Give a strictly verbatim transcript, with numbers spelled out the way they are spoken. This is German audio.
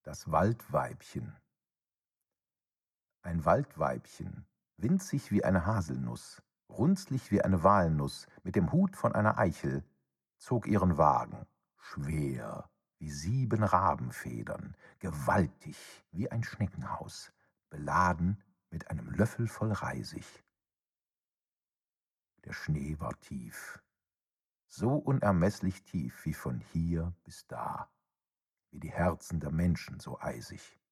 Das Waldweibchen. Ein Waldweibchen, winzig wie eine Haselnuss, runzlig wie eine Walnuss, mit dem Hut von einer Eichel, zog ihren Wagen, schwer wie sieben Rabenfedern, gewaltig wie ein Schneckenhaus, beladen mit einem Löffel voll Reisig. Der Schnee war tief, so unermeßlich tief wie von hier bis da, wie die Herzen der Menschen so eisig.